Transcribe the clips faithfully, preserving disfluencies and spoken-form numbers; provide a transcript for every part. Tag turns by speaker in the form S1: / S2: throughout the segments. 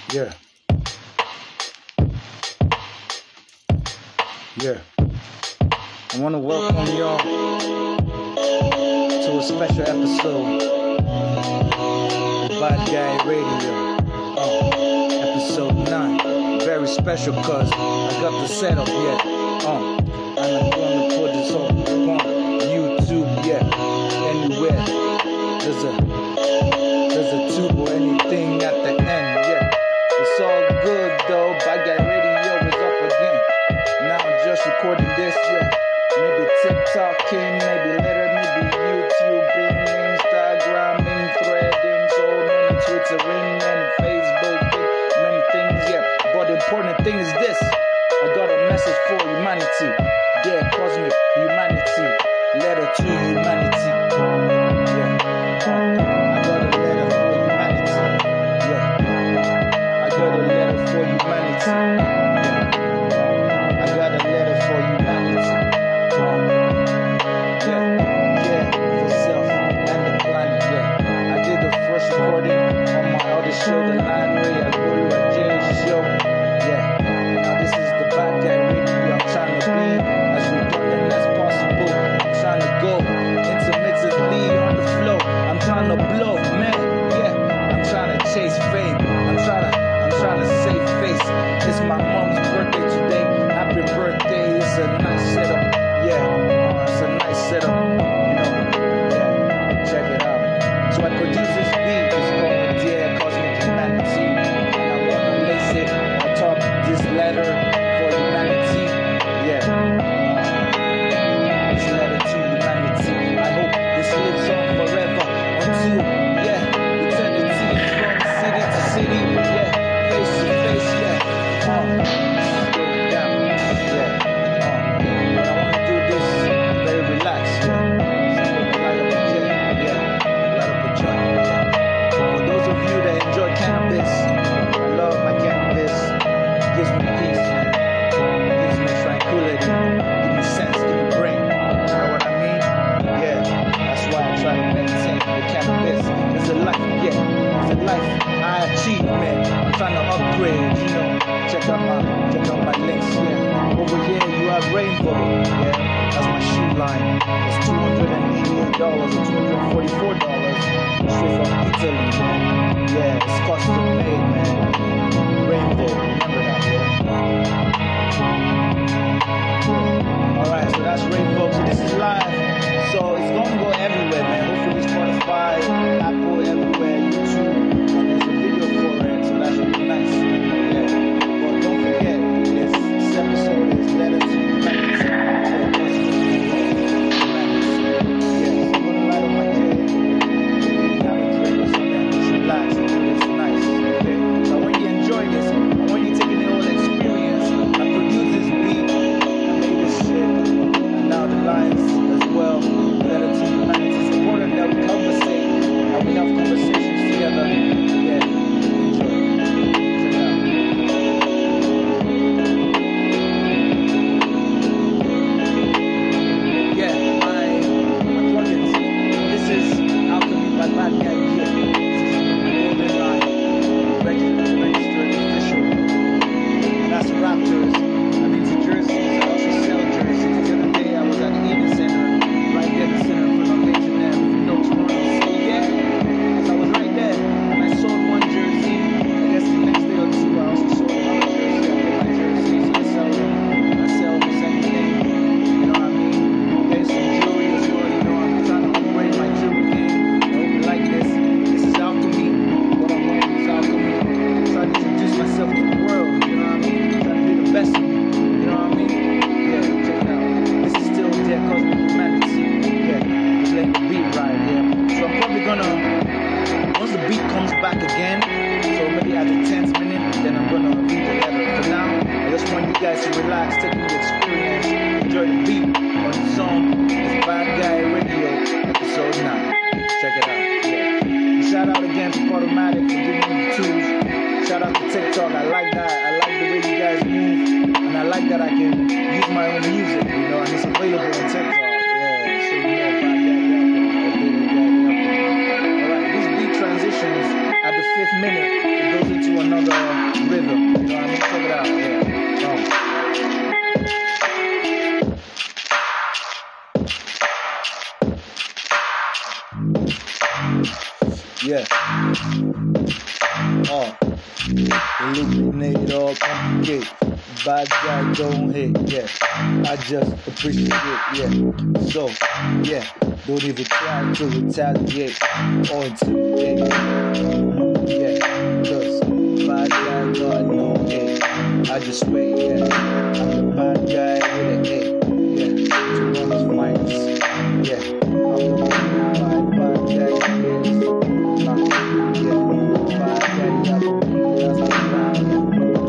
S1: Yeah. Yeah. I want to welcome y'all to a special episode of Bad Guy Radio. Uh, episode nine. Very special because I got the setup yet. Uh, and I'm going to put this up on YouTube, yeah. Anywhere. There's a, there's a tube or anything at the end, yeah. It's all good though. Bad Guy Radio is up again. Now I'm just recording this, yeah. Maybe TikToking, maybe later, maybe YouTubing, Instagramming, threading, so many Twittering and Facebooking, many things, yeah. But the important thing is this: I got a message for humanity, yeah, cosmic humanity, letter to humanity, yeah. I got a letter for humanity, yeah. I got a letter for humanity. Show the line way I go to a J show. Yeah. Now this is the Bad Guy Radio. I'm trying to be as redundant as possible. I'm trying to go intermittently on the flow. I'm trying to blow, man. Yeah. I'm trying to chase fame. I'm trying to I'm trying to save face. It's my mom's birthday today. Happy birthday. It's a nice setup. Yeah. Uh, it's a nice setup. You know. Yeah. Check it out. So I produce this beat. It's called Dear Cosmic Humanity, and I wanna lace it on top this letter for humanity, yeah. This letter to humanity. I hope this lives on forever until, yeah, eternity, from city to city, yeah, face to face, yeah. Uh, go down, yeah. Uh, but I wanna do this very relaxed, yeah. So I'm gonna light up a jet, yeah, light up a joint, yeah. For those of you that enjoy cannabis, I love my cannabis. It gives me peace, man. It gives me tranquility. Give me sense, give me brain. You know what I mean? Yeah. That's why I try to maintain the cannabis. It's a life, yeah. It's a life I achieve, man. I'm trying to upgrade, you know. Check out my check out my links, yeah. Over here you have Rainbow, yeah. That's my shoe line. It's two hundred eighty-eight dollars or two hundred forty-four dollars. Straight from Italy, man. Yeah, it's custom made, man. Rainbow, remember that, yeah? yeah. Alright, so that's Rainbow. So this is live. So it's gonna go everywhere, man. Hopefully Spotify, Apple, everywhere, YouTube. And there's a video for it, so that should be nice. Yeah. But don't forget, this, this episode is Letter to Humanity. Yeah, so go to Light on My J. Relax, it's nice, okay? So Yeah. Oh. Illuminate or complicate. Bad guy don't hate, yeah. I just appreciate it, yeah. So, yeah. Don't even try to retaliate or intimidate. Yeah. Cause bad guy got no hate. I just wait, yeah. I'm the bad guy with an A. Yeah. To run his minds. Yeah. I'm the bad, bad guy. Yeah. Yeah. Bad guy, yeah. That's the plan.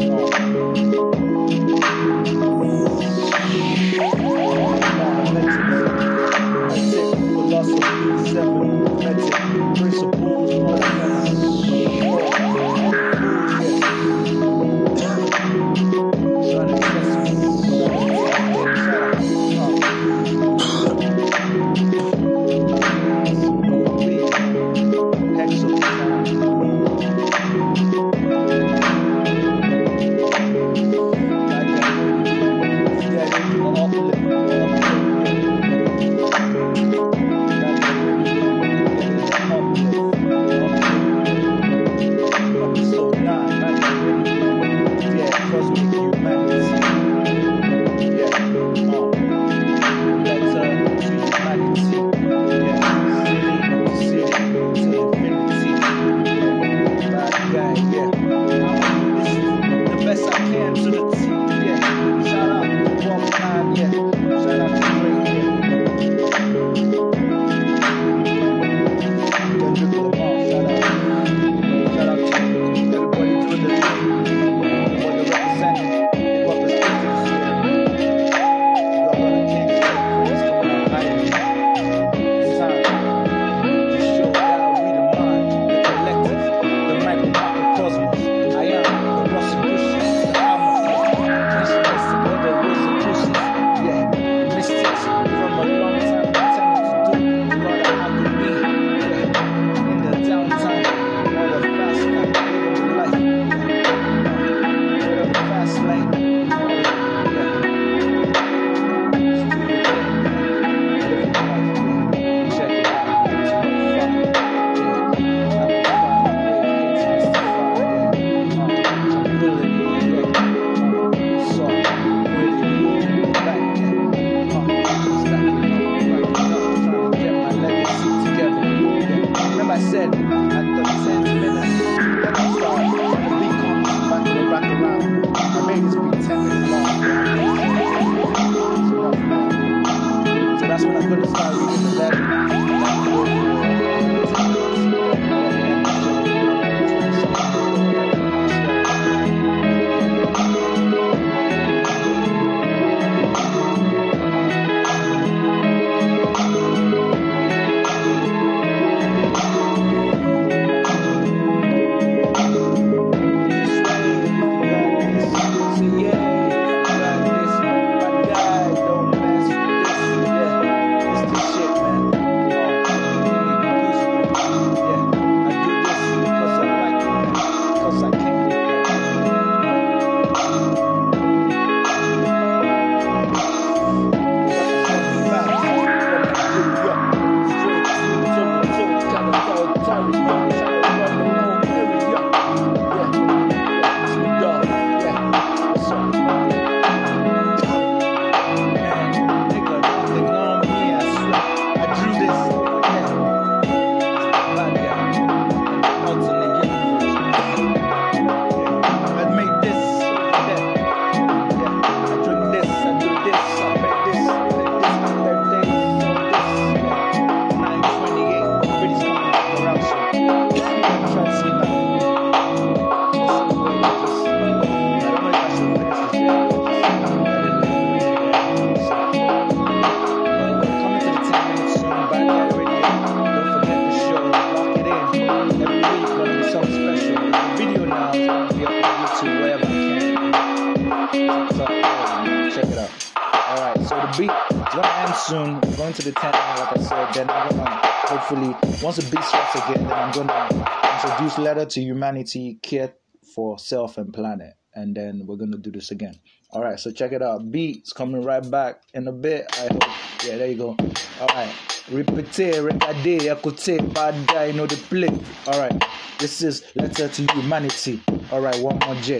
S1: Soon, going to the tent now, like I said. Then I'm gonna hopefully, once the beat starts again, then I'm gonna introduce Letter to Humanity, Care for Self and Planet, and then we're gonna do this again. All right, so check it out. Beats coming right back in a bit. I hope. Yeah, there you go. All right. Repeat, regade, écoutez, bad guy, know the play. Alright, this is Letter to Humanity. Alright, one more J.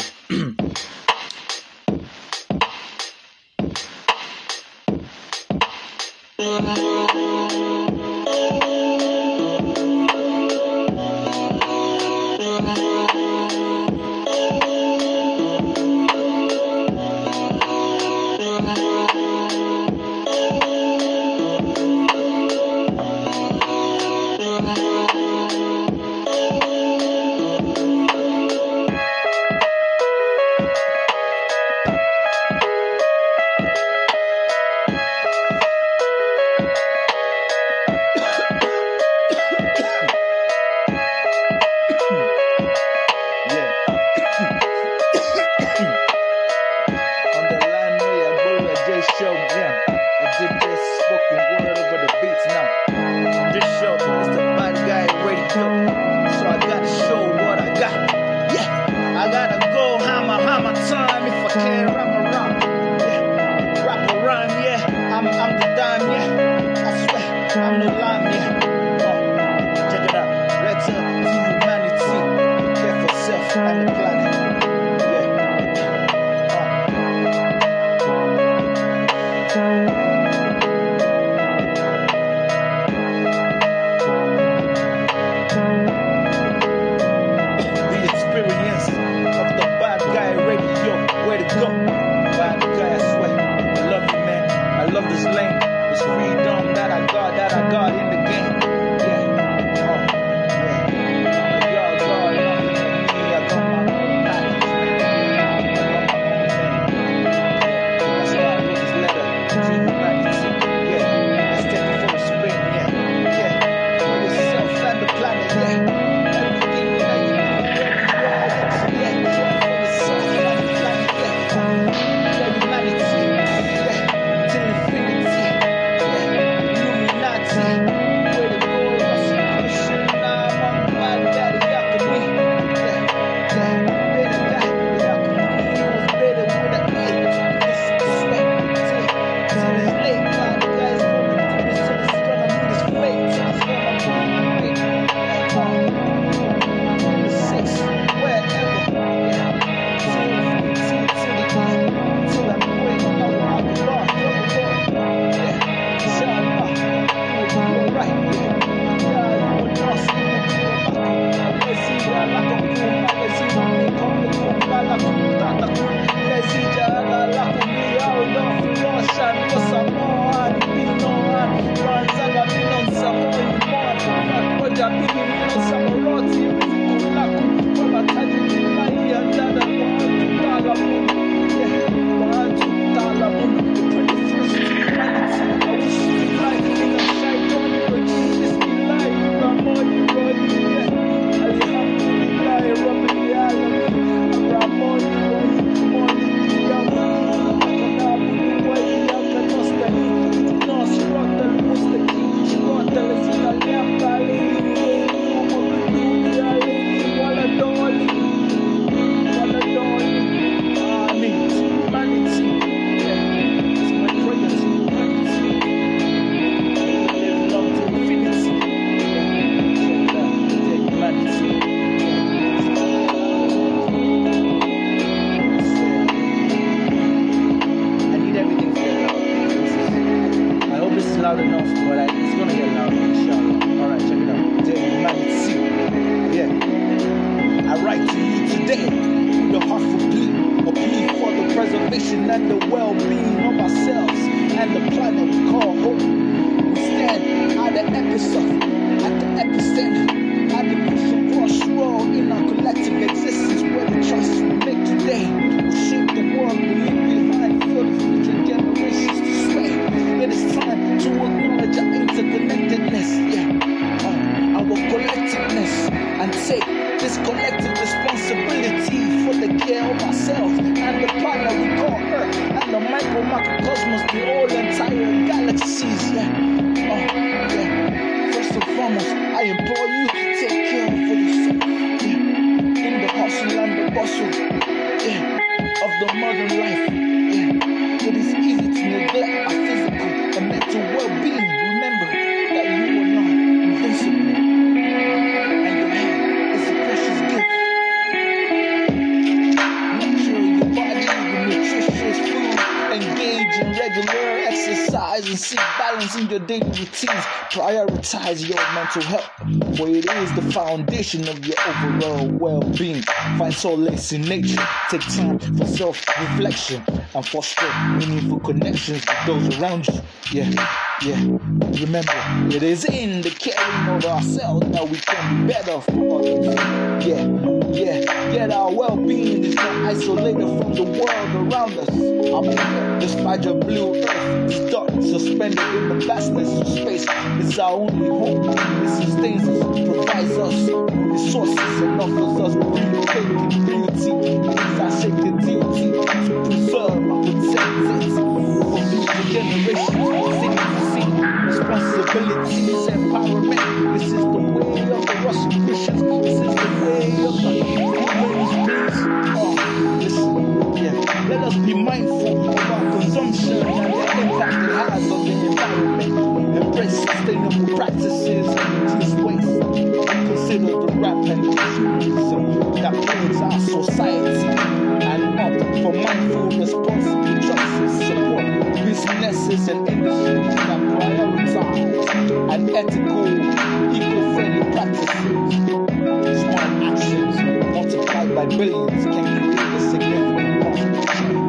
S1: your daily routines. Prioritize your mental health, for it is the foundation of your overall well-being. Find solace in nature. Take time for self-reflection and foster meaningful connections with those around you. Yeah, yeah. Remember, it is in the caring of ourselves that we can be better for others. Yeah, yeah. Yet our well-being is not isolated from the world around us. I mean, despite your blue earth, this dark suspended in the vastness of space. It's our only home. It sustains us, provides us resources, and offers us breathtaking beauty. It is our sacred duty to preserve and protect it for future generations. City to city, responsibilities, empowerment. This is the way of the Rosicrucians. This is the way of the human beings. Oh, listen, yeah. Let us be mindful of our consumption and the impact it has on the environment. Embrace sustainable practices and reduce waste. Consider the rampant consumerism that plagues our society, and opt for mindful, responsible choices. Support businesses and industries that prioritize and ethical, eco-friendly practices. Smart actions multiplied by billions can create a significant positive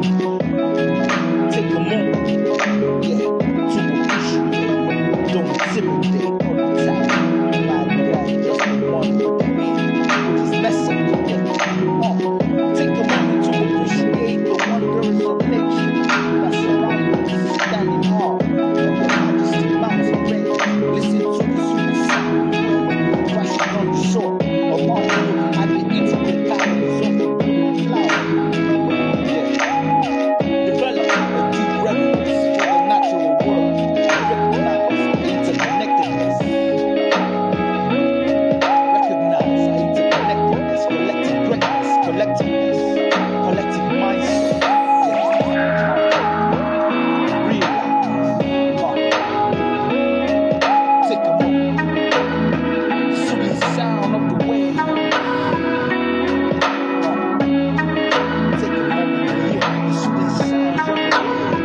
S1: change. Take a moment, yeah, to appreciate. Don't intimidate or retaliate. Like that, just the one with the meaning, which is necessary. Oh, take a moment to appreciate the wonders of nature that surround us, standing hard on the majestic mountain range. Listen to the sweet sound of the crashing on the shore, or marvel at the intricate patterns of the blooming flower. Yeah. Develop a deep reverence for the natural world and recognize the interconnectedness. Recognize our interconnectedness, collective greatness, collectiveness, collective mindset. Yeah. Realize. Uh, take a moment. The soothing sound of the wave. Uh, take a moment to hear the soothing sounds of the wave.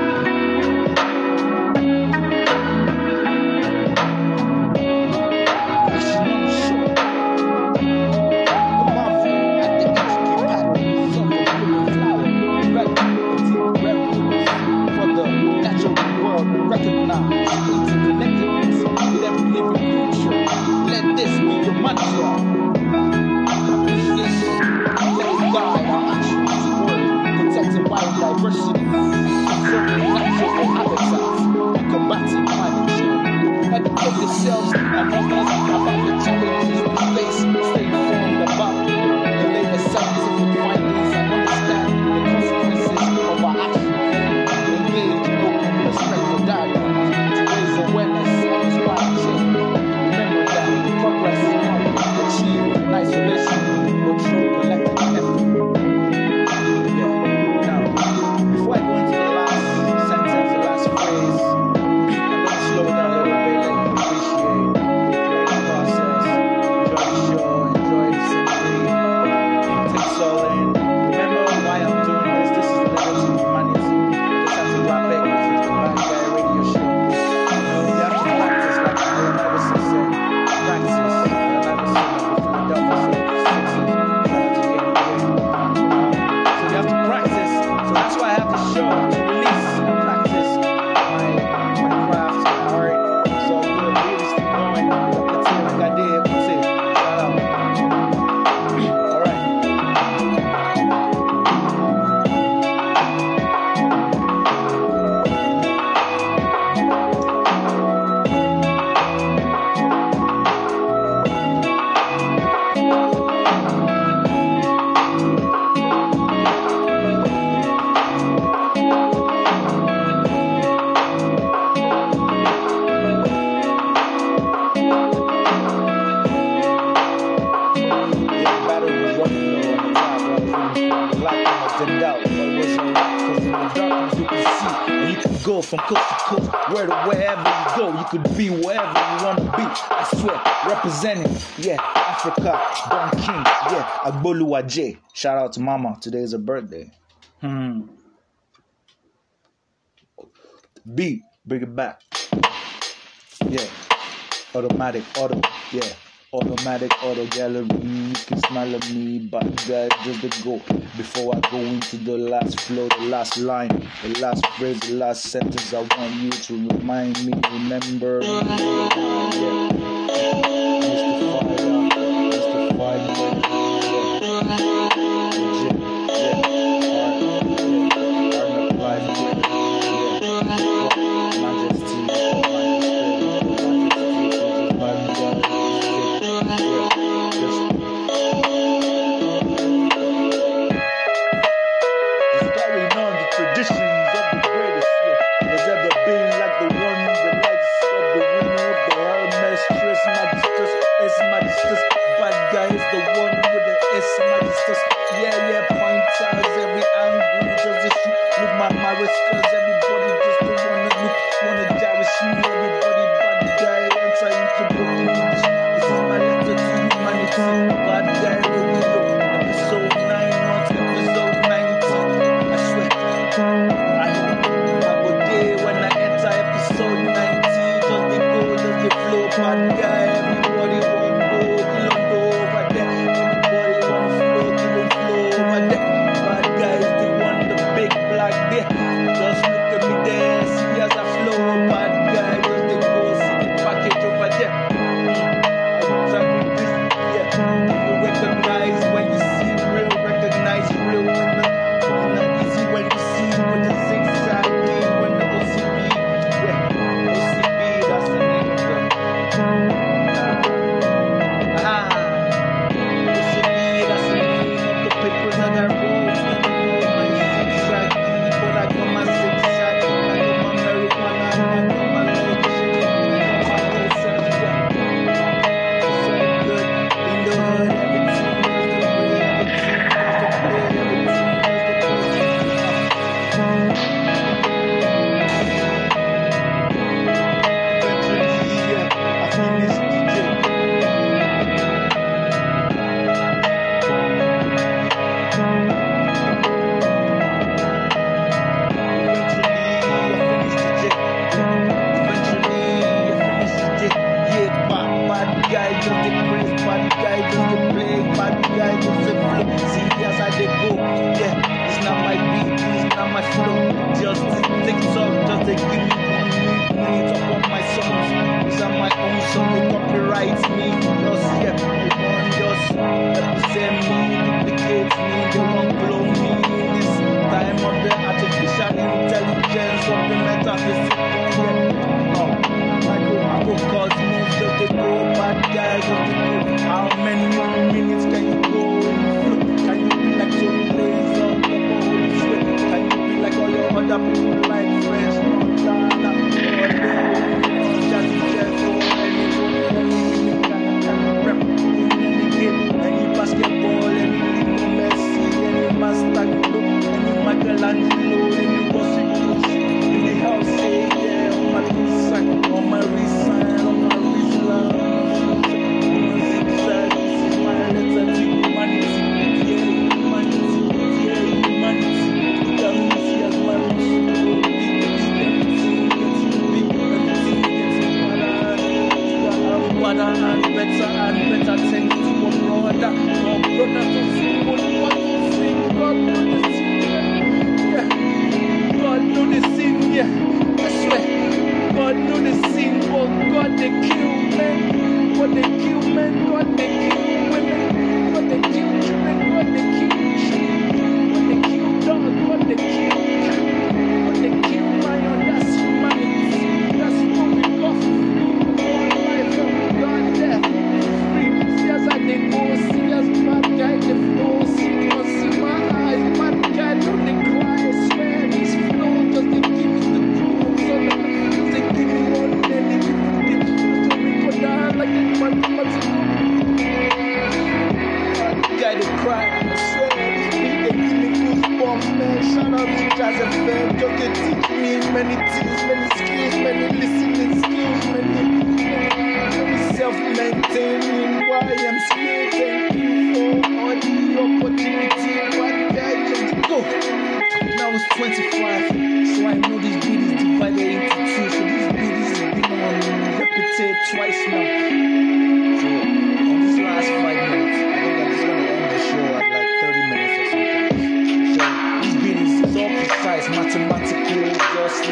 S1: Crashing on the shore. The marvel at the intricate patterns of the blooming flower. Develop a deep reverence for the natural world. Recognize interconnectedness with every living creature. Let this be your mantra. Appreciation. Let it guide our actions toward protecting biodiversity, conserving natural habitats, and combating climate change. Educate yourselves and others about the challenges we face. Stay informed about the latest scientific findings and understand the consequences of our actions. Engage in open, respectful dialogue to raise awareness and inspire change. Remember that progress cannot be achieved in isolation but through collective effort. Yeah. Now, before I go into the last sentence, the last phrase, I'm going to slow it down a little bit, let you appreciate the creative process. Enjoy the show, enjoy the scenery, take it all in. Remember why I'm doing this. This is the level of humanity. Just have to wrap it. This is the Bad Guy Radio Show. You know, you have to practice, like Allen Iverson said. Practice. Allen Iverson of the Philadelphia Sixers. Shout out to the N B A. Um, so you have to practice. So that's why I have the show to release and practice my my craft, my art. So good. We just keep going. Let's see like I did. Let's see. Shout out. All right. Yeah, the battery was running low at the time, but I was really the light almost dimmed out, but it was alright, because in the darkness you can see, and you can go from coast to coast, where to wherever you go, you could be wherever you want to be. I swear, representing, yeah, Africa, Don King, yeah, Agboluwa J. Shout out to Mama, today is her birthday. Hmm. B, bring it back. Yeah, automatic auto, yeah. Automatic auto gallery, you can smile at me, but guys, just to go. Before I go into the last flow, the last line, the last phrase, the last sentence, I want you to remind me, remember. Yeah. Mister Fire, Mister Fire, yeah. Legit, yeah. Hard, yeah. Hard enough life, yeah. Majesty, majesty, majesty, traditions of the greatest, yeah. There's ever been like the one, the likes of the winner of the Hermes, Stress Magisters, S Magisters, bad guy is the one with the S Magisters, yeah, yeah, pointers, every angle, just a shoot, look my Maristas, everybody just to wanna look, wanna jarish me, everybody bad guy, answer into the news, this is my letter to humanity, bad guy, really look, episode nine, not episode nineteen, I swear. I go there when I enter episode nineteen. Just the go, just the flow, bad guy. Everybody want go, kill on go over there. Everybody want flow, kill on flow over there. Bad guy is the one, the big black bear. Just look at me there, see as I flow. Bad guy, just the go, see the package over there. Exactly this, yeah. You recognize when you see real, recognize real when the easy when you see with the zigzag when the O C B, yeah, O C B, that's the name of the ah, O C B, that's the name of the papers that I wrote. My zigzag, but I got my zigzag, I got my marijuana, I got my lotion, I got my medicine, yeah. It's so good in the hood, everything is the way, everything is the way, everything is the many things, many skills, many listening skills, many self-maintaining. Why I'm still thank you for all the opportunity. One guy just go. Now it's twenty-five, so I know this beat is divided into two. So this beat is been on repetition.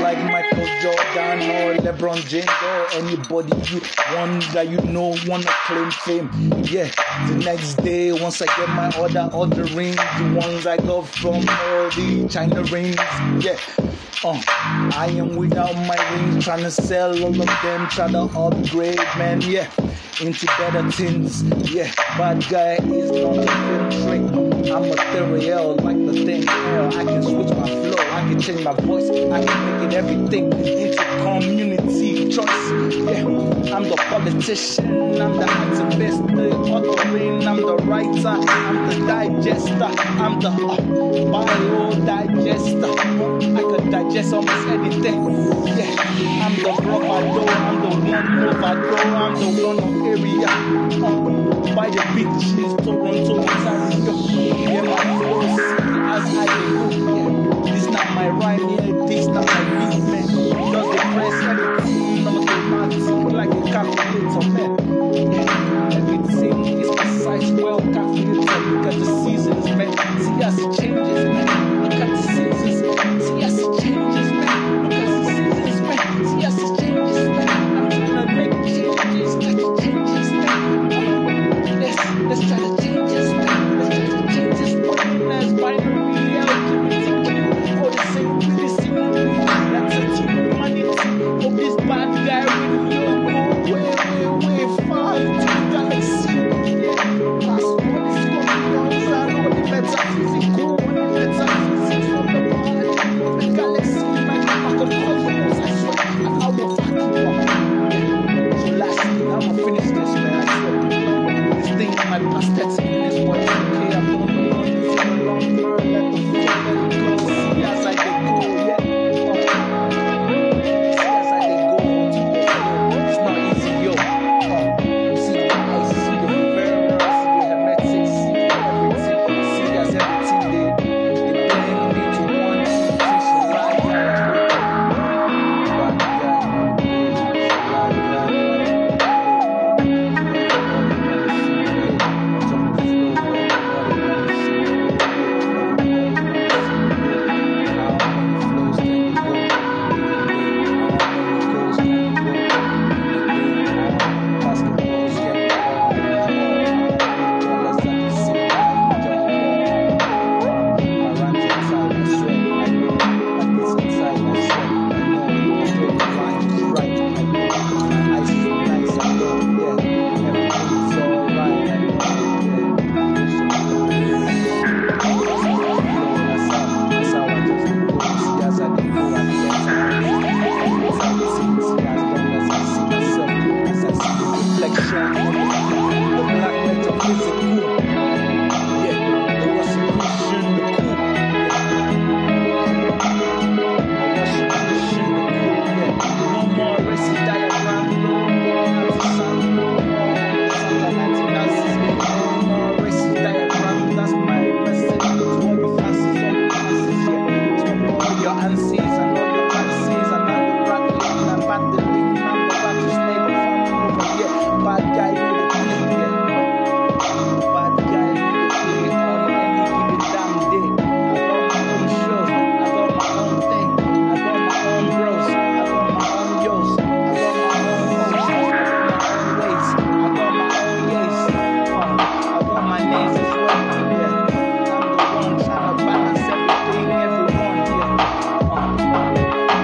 S1: like Michael Jordan or LeBron James or anybody you want that you know wanna claim fame. Yeah, the next day once I get my order, order rings, the ones I got from all the China rings. Yeah. Uh, I am without my rings, trying to sell all of them, trying to upgrade, man, yeah, into better things, yeah. Bad guy is not a film trick. I'm ethereal like the thing hell. I can switch my flow, I can change my voice, I can make it everything into community choice. Yeah, I'm the politician, I'm the activist, the authoring, I'm the writer, I'm the digester, I'm the uh, bio digester. I could digest almost anything. Yeah, I'm the bravado, I'm the one bravado, I'm the one of area. Uh, by the beaches, Toronto, Ontario. Yeah, my flow is as I go. Yeah, this not my rhyme, yeah, this not my beat, man. Just the press everything, I'm a mathematics like a calculator, man. Yeah, everything is precise, well calculated. Look at the seasons, man. See as it changes, man. Look at the seasons. See as it changes, man. Look at the seasons, man. See as it changes, man. I'm trying to make changes, like it changes, man. Let's, let's try to change this, man. Let's try to change this one. Let's binary reality. Oh, the same, the same. That's a team humanity. Oh, this bad guy with you. Way, way, way far into the galaxy. Yeah, past what is going on. I know the metaphysical, the metaphysics from the body, the galaxy, man. I could cosmos, I swear, and I will fuck you up. So lastly, I'ma finish this, man. I swear. This thing in my past thirty minutes was okay. I'm going to run this in a long run. Let the flow, let it go. See as I dey go, yeah. See as I dey go. It's not easy, yo. Uh, see the ice, see the ferrous, see the hermetic, see everything. See as everything they, they blend into one institution. Right,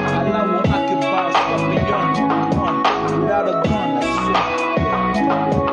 S1: without a gun, I swear.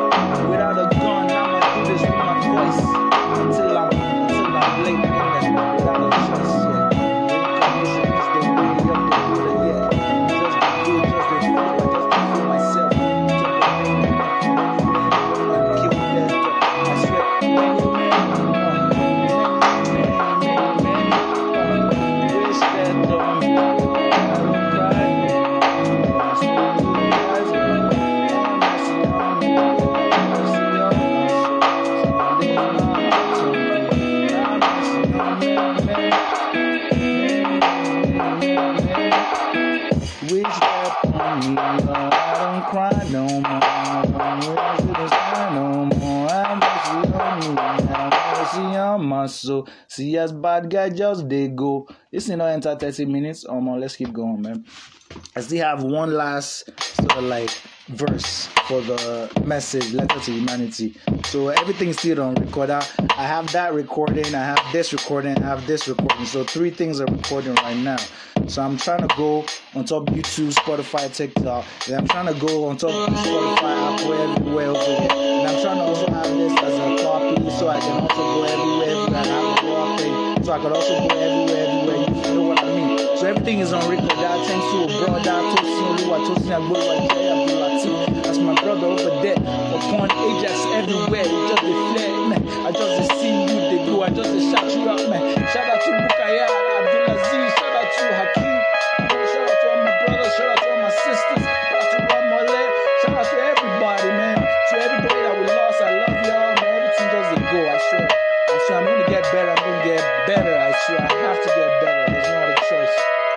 S1: once. So see as bad guy just they go. This is not enter thirty minutes. Um, let's keep going, man. I still have one last sort of like verse for the message, letter to humanity. So everything's still on recorder. I have that recording, I have this recording, I have this recording. So three things are recording right now. So I'm trying to go on top YouTube, Spotify, TikTok. And I'm trying to go on top of Spotify, Apple, everywhere over there. And I'm trying to also have this as a copy so I can also go everywhere, everywhere. I have a copy, so I can also go everywhere, everywhere. You know what I mean? So everything is on record. That thanks to a brother, Tosin Oluwa, Tosin Agbowa, Jay Abdulateef. That's my brother over there. Upon Ajax everywhere, it just a flare, man. I just see you, they go. I just shout you up, man. Shout out to Bukaya, Abdulaziz. Shout out to Hakeem. Shout out to all my brothers. Shout out to all my sisters. Shout out to Ramole. Shout out to everybody, man. To everybody that we lost, I love y'all, man. Everything just a go. I swear. I swear I'm gonna get better. I'm gonna get better. I swear I have to get better. There's no other choice.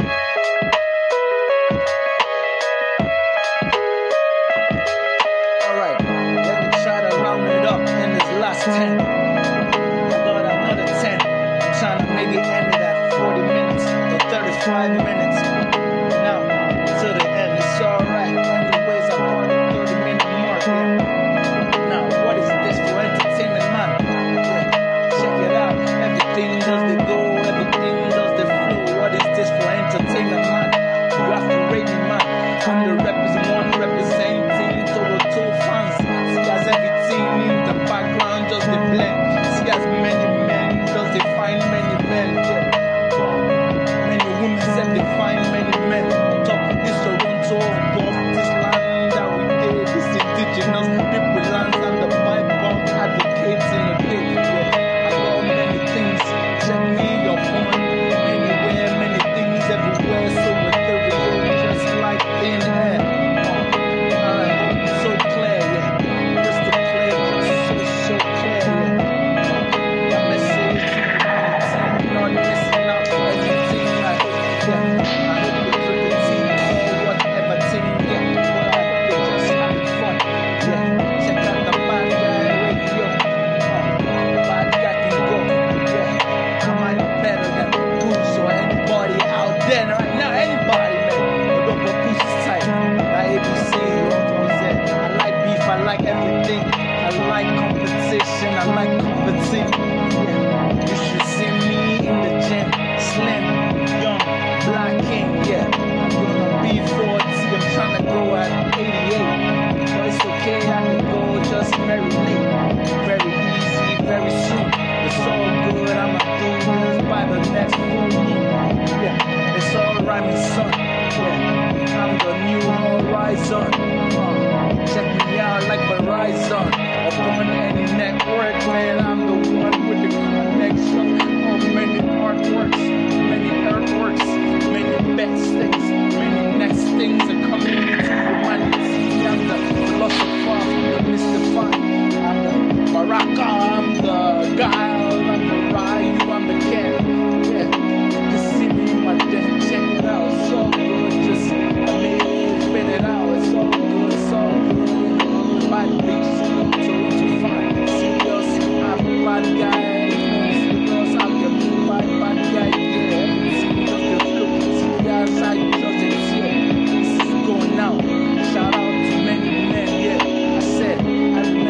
S1: ten. I got another ten. I'm trying to maybe end it at forty minutes or thirty-five minutes. Now, to the end, it's alright. Anyways, I got the thirty minute mark. Yeah. Now, what is this for entertainment, man? Yeah. Check it out. Everything does the go, everything does the flow. What is this for entertainment, man? You have to rate me, man. I'm the represent one representing Toronto fans. See as everything in the background just the blend. See as many men just they find many men. Yeah. Many women said they find many men. On top of this Toronto, above this land that we did, this indigenous people lands and the Bible advocates in the day. Yeah. I got many things. Check me your phone. Anywhere, many things everywhere. So with the real, just like thin air. Uh, uh, so clear, yeah. Crystal clear, just so, so clear, yeah. That message to humanity, not missing out for everything. I hope, yeah. I hope they put the team or whatever team, yeah. But I hope they just having fun, yeah. Check out the bad guy radio. Uh, bad guy can go, yeah. I might be better than Bruce or anybody out there right now. Anybody, man. But don't go Bruce is tight. I A B C, what was that? I like beef, I like everything. I like competition, I like competing. Yeah. You should see me in the gym, slim, young, black king. Yeah. I'm gonna be forty, I'm trying to go at eighty-eight. But it's okay, I can go just very late. Very easy, very soon. It's all good, I'ma do this by the next full moon. Yeah. It's all right, my son. Yeah. I'm the new horizon. Uh, check me out like Verizon. Upon any network, man, I'm the one with the connection. Of many artworks, many earthworks, many best things, many next things are coming into humanity. I'm the philosopher, the mystified. I'm the Baraka, I'm the guile, I'm the Ryu, I'm the cat. Yeah, you see me in my den, check it out. It's all good, just live, spit it out. It's all good, it's all good. Bad bitch, to find. See us, I'm a bad guy. See us, I'm the bad, bad guy. Yeah, see us, the flow. See us, I just it's here. This is going out. Shout out to many men. Yeah, I said, I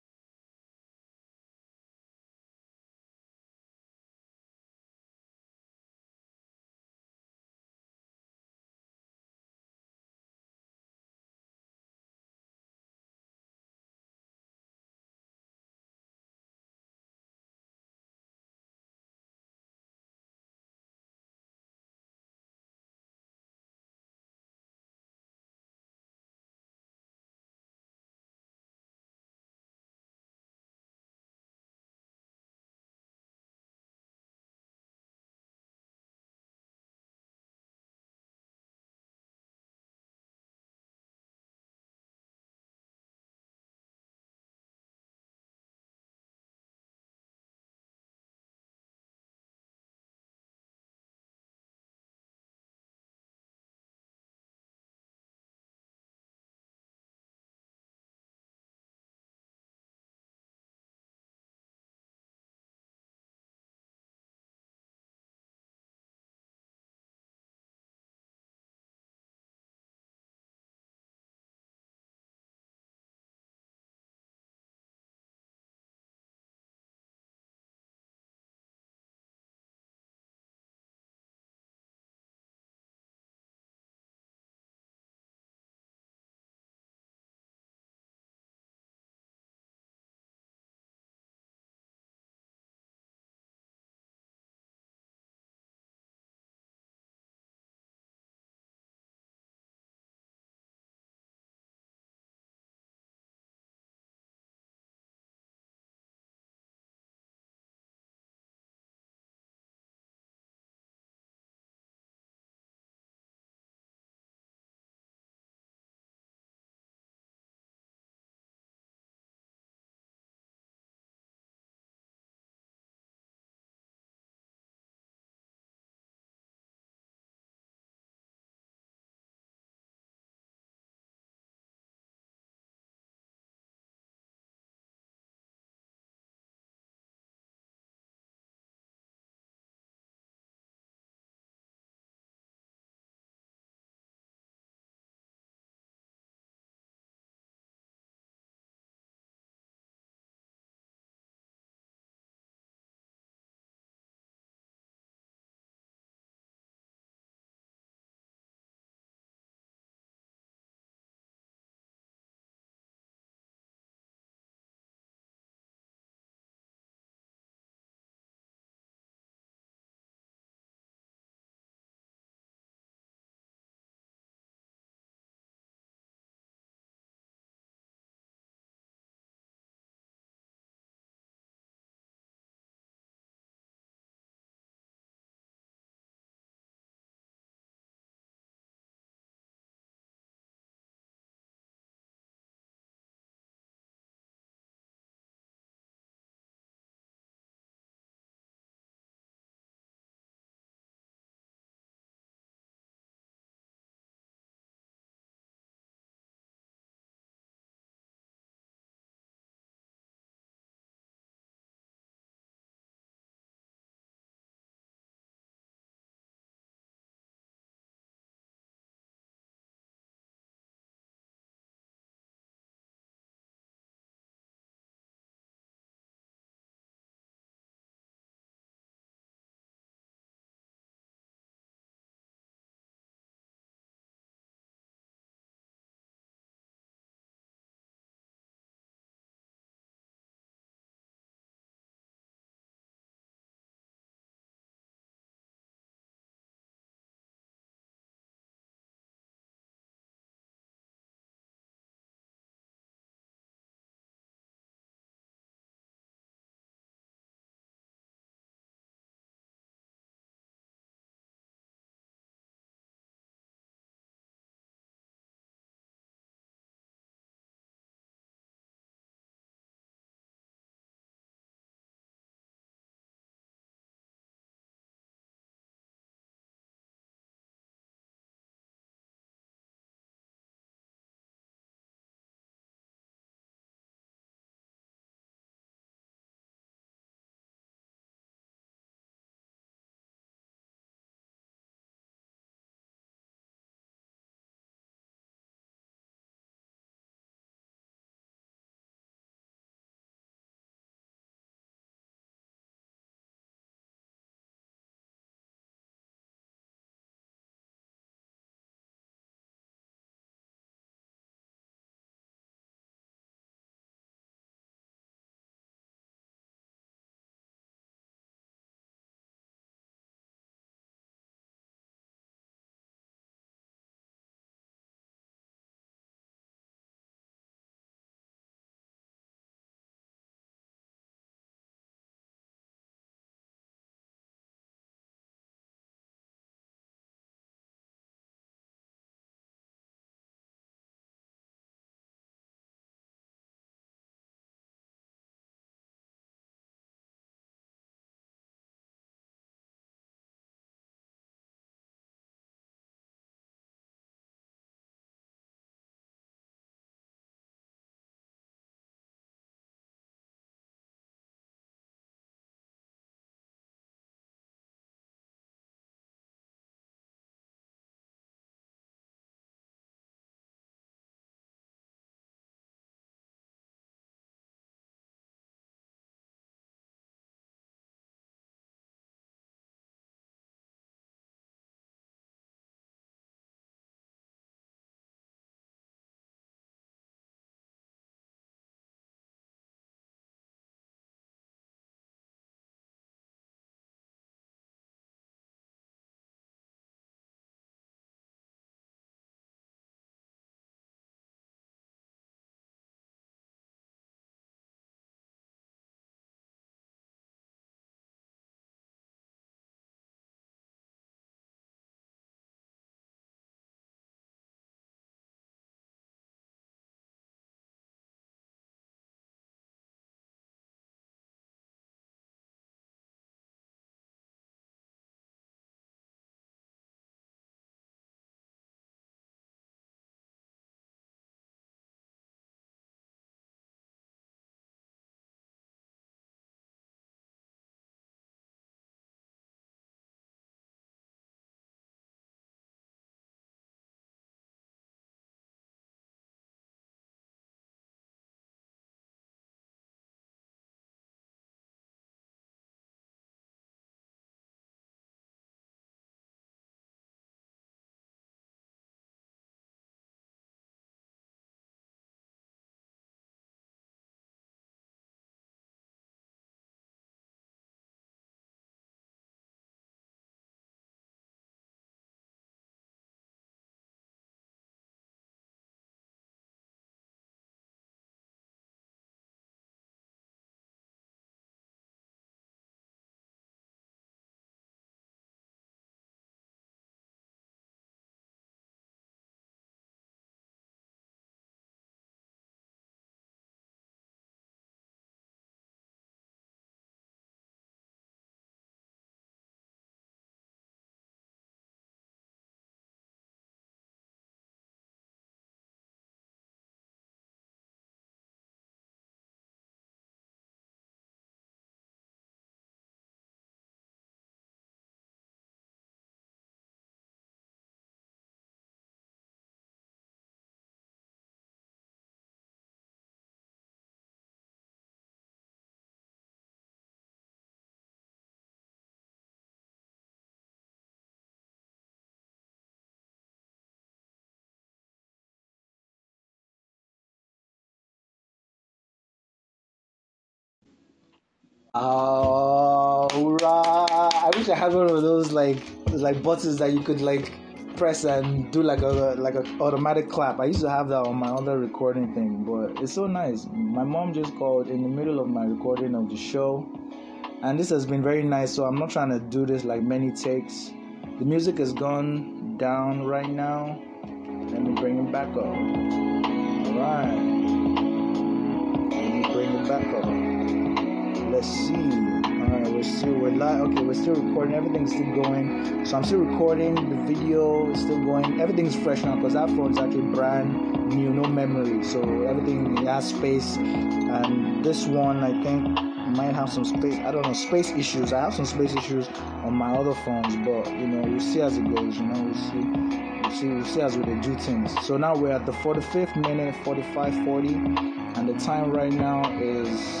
S2: Oh, hurrah. I wish I had one of those like like buttons that you could like press and do like a like a automatic clap. I used to have that on my other recording thing, but it's so nice. My mom just called in the middle of my recording of the show, and this has been very nice. So I'm not trying to do this like many takes. The music has gone down right now. Let me bring it back up. Alright. Let me bring it back up. Let's see. Alright, we're still we're live. Okay, we're still recording. Everything's still going. So I'm still recording. The video is still going. Everything's fresh now because that phone's actually brand new, no memory. So everything has space. And this one, I think, might have some space. I don't know, space issues. I have some space issues on my other phones, but you know, we'll see as it goes. You know, we'll see. We'll see. We'll see as we do things. So now we're at the forty-fifth minute, forty-five forty, and the time right now is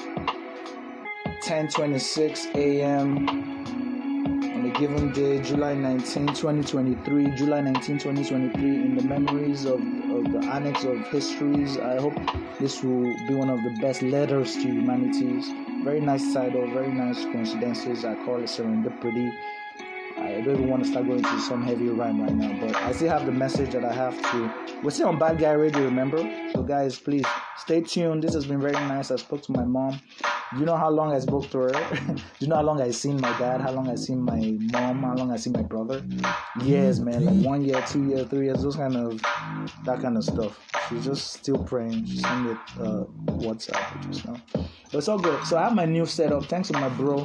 S2: ten twenty-six a.m. on a given day, July nineteenth, twenty twenty-three. July nineteenth, twenty twenty-three. In the memories of, of the annex of histories, I hope this will be one of the best letters to humanities. Very nice title, very nice coincidences. I call it serendipity. I don't even want to start going to some heavy rhyme right now, but I still have the message that I have to. We're still on Bad Guy Radio, remember? So guys, please stay tuned. This has been very nice. I spoke to my mom. Do you know how long I spoke to her? Do you know how long I seen my dad? How long I seen my mom? How long I seen my brother? Years, man. Like one year, two years, three years. Those kind of, that kind of stuff. She's just still praying. She sent me uh, WhatsApp just now. But it's all good. So I have my new setup. Thanks to my bro.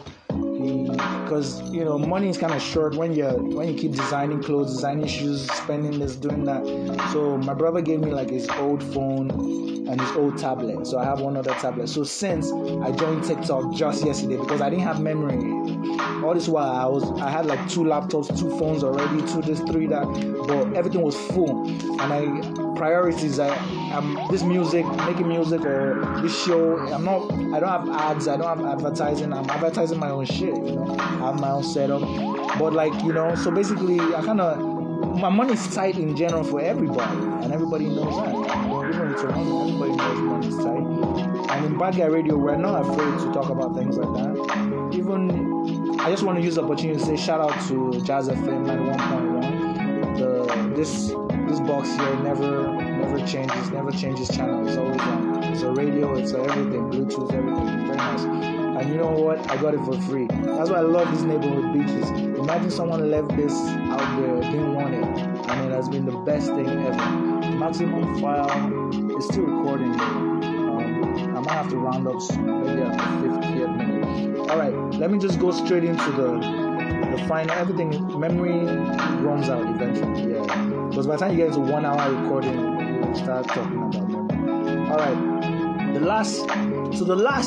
S2: Because you know, money is kind of short when you when you keep designing clothes, designing shoes, spending this, doing that. So my brother gave me like his old phone and his old tablet. So I have one other tablet. So since I joined TikTok just yesterday because I didn't have memory, all this while I was I had like two laptops, two phones already, two this, three that, but everything was full. And I priorities. I am this music, making music or this show. I'm not. I don't have ads. I don't have advertising. I'm advertising my own shit. You know, I have my own setup. But like you know, so basically, I kind of my money's tight in general for everybody, and everybody knows that. Even with Toronto, everybody knows money's tight. And in Bad Guy Radio, we're not afraid to talk about things like that. Even I just want to use the opportunity to say shout out to Jazz F M ninety-one point one. The this. This box here never never changes, never changes channel. It's always on. It's a radio, it's a everything, Bluetooth, everything. It's very nice. And you know what? I got it for free. That's why I love these neighborhood beaches. Imagine someone left this out there, didn't want it, and it has been the best thing ever. Maximum file is still recording though. Um, I might have to round up soon, maybe at the fiftieth minute. All right, let me just go straight into the the final. Everything memory runs out eventually. Yeah. Because by the time you get into one hour recording, we'll start talking about memory. Alright. The last so the last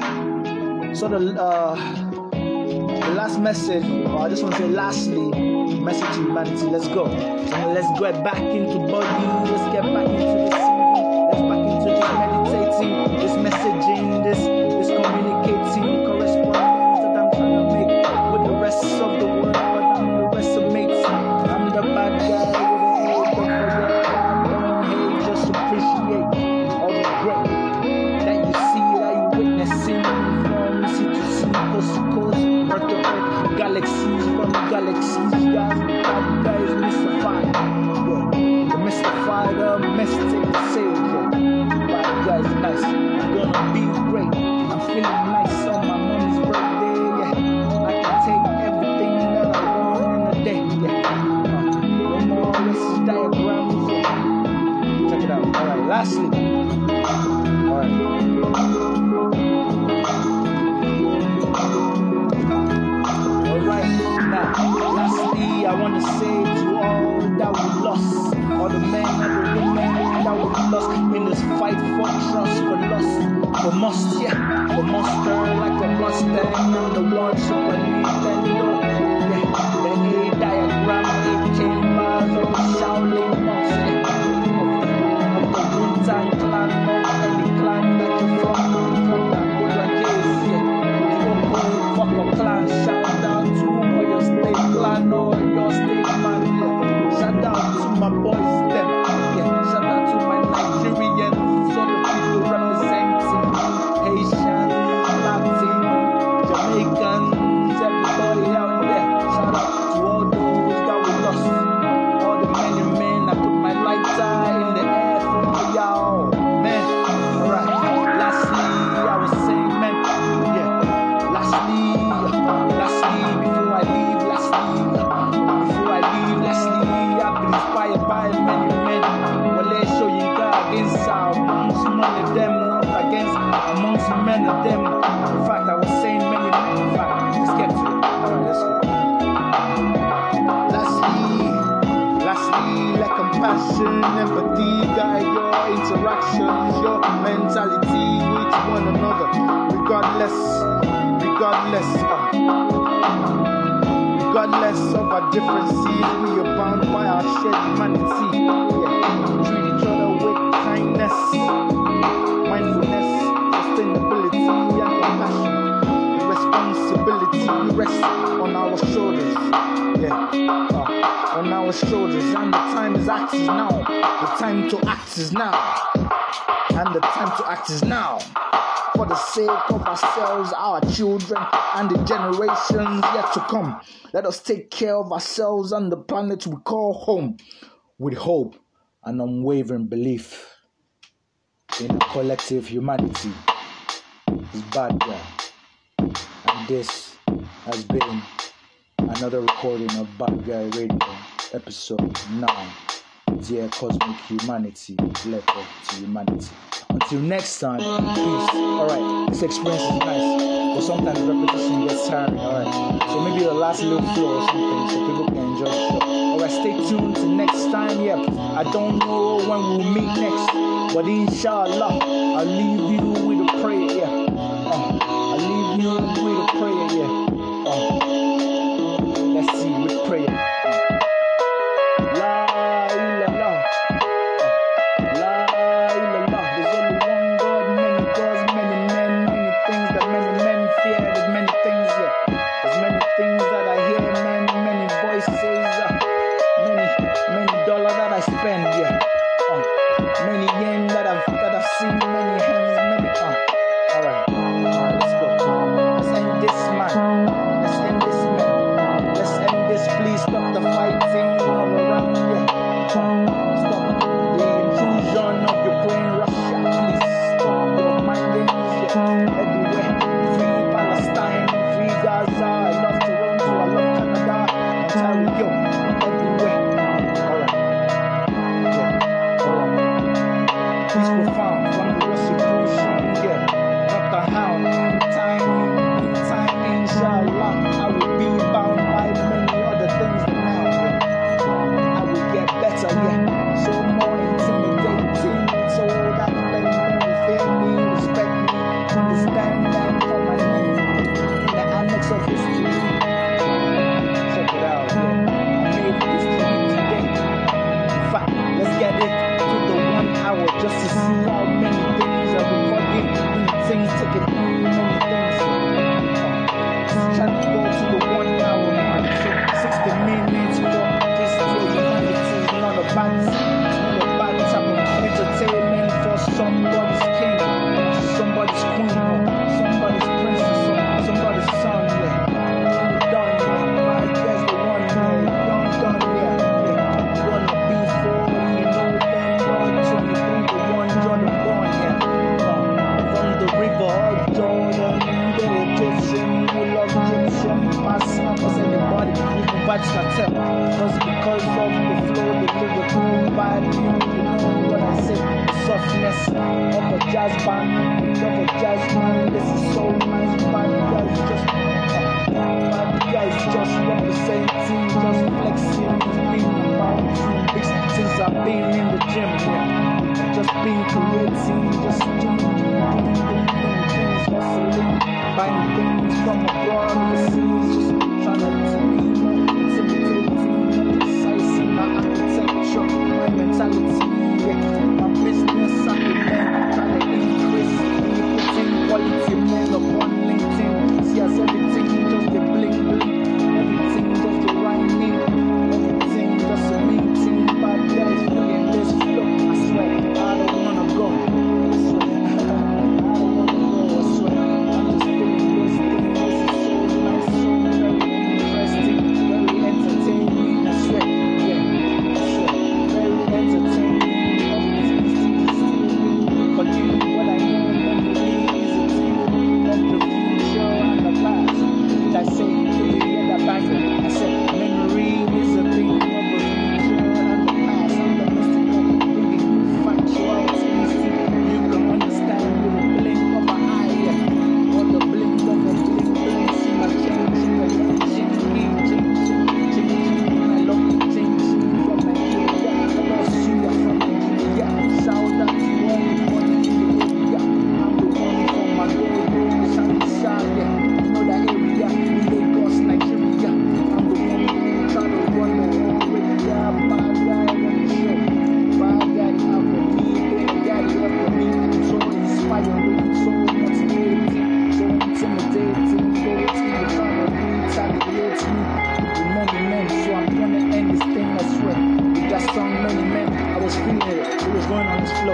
S2: so the uh the last message, or I just want to say lastly, message to humanity, let's go. So let's get back into body, let's get back into the city, let's back into this meditating, this messaging, this this communicating, correspondence that I'm trying to make with the rest of the world, but I'm the rest of mates. I'm the bad guy. Just appreciate all the great that you see, that you witnessing from city to city, coast to coast, earth to earth, galaxies from galaxies. Guys, bad guys mystify, yeah. The mystify, the mystic savior. Bad guys, nice. I'm gonna be great. I'm feeling nice on my mom's birthday. Yeah, I can take everything that I want in a day. Yeah, uh, no more racist diagrams. Check it out. Alright, lastly. Alright. Alright, now, lastly, I want to say to all that we lost, all the men and the women that we lost in this fight for trust, for lust, for must, yeah, for muster like a Mustang, I'm the one super Nintendo, yeah, the A diagram, eighteen miles of Shaolin monster. Time clan, any clan that you from, from that good case, yeah. Fuck a clan, shout out to your state clan or your state man, yeah. Shout out to my boys, them, yeah. Shout out to my Nigerians, all the people representing Haitian, Latin, compassion, empathy, guide your interactions, your mentality with one another, regardless, regardless, uh, regardless of our differences, we are bound by our shared humanity. Yeah. Treat each other with kindness, mindfulness, sustainability, and compassion. Responsibility rests on our shoulders. Yeah. Uh, on our shoulders, and the time is act is now. The time to act is now. And the time to act is now. For the sake of ourselves, our children, and the generations yet to come, let us take care of ourselves and the planet we call home with hope and unwavering belief in a collective humanity. It's Bad Guy. And this has been another recording of Bad Guy Radio, episode nine. Dear Cosmic Humanity, letter to humanity. Until next time, peace. Alright, this experience is nice, but sometimes repetition gets tiring. Alright, so maybe the last little flow or something so people can enjoy the show. Alright, stay tuned to next time. Yeah, I don't know when we'll meet next, but inshallah, I'll leave you with a prayer. Yeah, uh, I'll leave you with a prayer. Yeah, uh, let's see, with prayer. Just because of the flow, the lyrical vibe, you know what I say, the softness of a jazz band, of a jazz man. This is so nice, bad guys just, uh, bad guys just representing, just flexing, just being about two weeks since I've been in the gym, yeah. Just being creating, just doing, doing, doing, doing things, hustling, buying things from abroad, overseas, just trying to be more intimidating, precisely my architecture, my mentality, yeah. My business, I've been there, trying to increase, putting quality men upon LinkedIn. See as everything just a bling bling, everything just a rhyming, everything just a meeting. Bad guys feeling this flow. I swear, I don't wanna go. I swear, I don't wanna go. I swear, I'm just feeling this thing. This is so nice, so very interesting.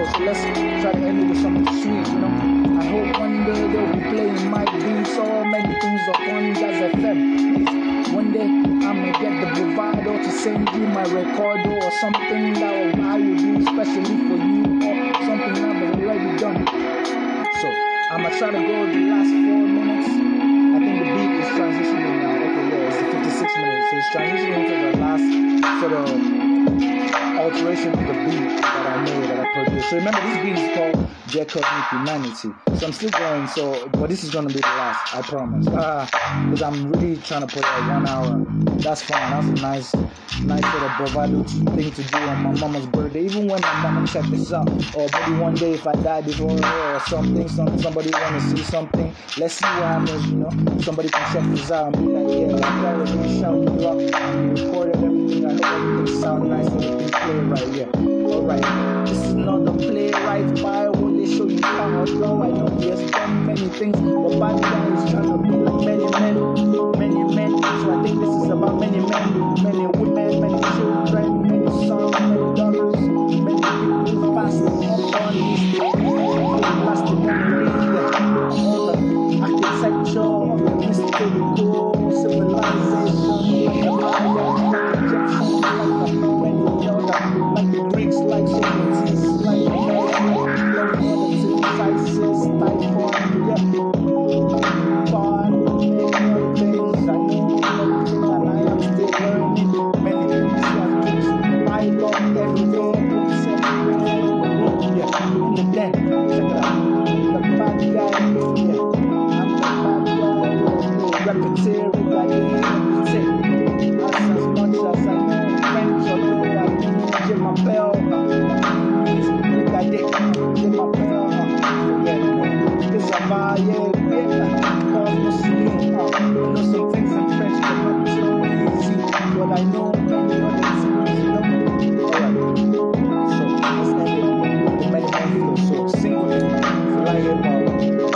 S2: show. So let's try to end it with something sweet, you know. I hope one day they'll be playing my beats, so many things upon Jazz F M. One day I'ma get the bravado to send you my record or something that I will do especially for you, or something I've already done. So I'ma try to go the last four minutes. I think the beat is transitioning now. Okay, yeah, it's the fifty-six minutes. So it's transitioning to the last sort of alteration of the beat that I made, that I produced. So remember, this beat is called Jet Cosmic Humanity. So I'm still going, so, but this is going to be the last, I promise. Because uh, I'm really trying to put out one hour. That's fine. That's a nice, nice sort of bravado thing to do on my mama's birthday. Even when my mama check this out, or maybe one day if I die before her or something, some, somebody want to see something, let's see what happens, you know. Somebody can check this out and be like, yeah, like that was really shouting you up. You recorded everything. I hope everything sounds nice and everything play right here. Alright, this is not the playwright by what they show you how. Although I know he has done many things, but bad guy is trying to be like many men, many men. So I think this is about many men, many women, many children, many sons, many daughters, many people who pass up on these plastic memories, all the architecture of the mystical civilization, like the Mayans, like the Egyptians, like the many other, like the Greeks, like Socrates, like the Isis, Typhon, yeah. But many other things I know, everything and I am still learning. Many things I teach, I love everything. Yeah, in the den, check it out. The bad guy, yeah. I'm the bad guy, repetitive, I didn't say. That's as much as I know French, although I didn't get my bell. I did get my bell. This is a vibe, yeah, cause Muslim, uh, you know some things in French, but not so easy. But I know many other things, you know. Alright, so let's end it with the many many so single thing, fly your power.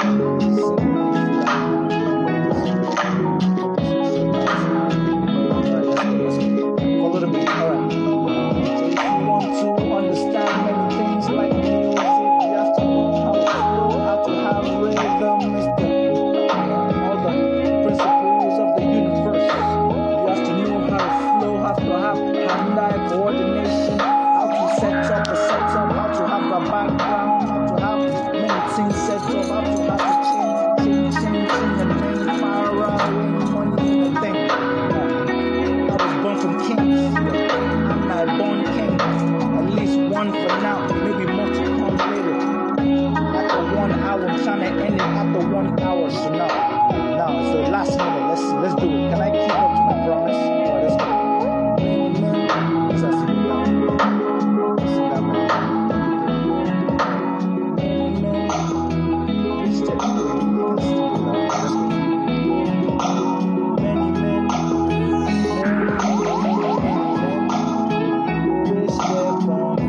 S2: Follow the beat, alright. So if you want to understand many things like music, you have to know how to know how to have rhythm, Mister All the principles of the universe. You have to know how to flow, have to have hand-eye coordination, how to set up a setup, how to have a background, how to have many things set up, how to have to change, change, change, change, and bring power, win money, and a thing. I was born from kings, and I born king. At least one for now, maybe more to come later. After one hour, I'm trying to end it after one hour. So now, now it's the last minute. Let's see, let's do it. Can I keep up to my promise? Alright, let's go. Let's see that. Let's see that, man. Let's check it out. Let's see that. Let's go. Many men, many, many, many, many men wish their born.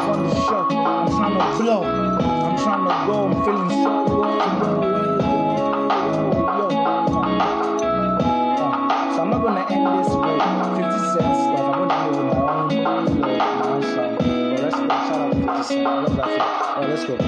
S2: flow. I'm trying to go, I'm feeling so low, low, low, low. sing. I love that feeling. All right, let's go.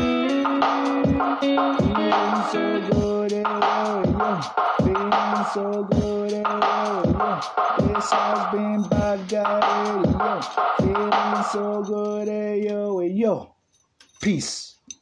S2: Feeling so good, eh, yo, yo. Feeling so good, eh, yo, yo. This has been Bad Guy Radio. Feeling so good, eh, yo, eh, yo. Peace.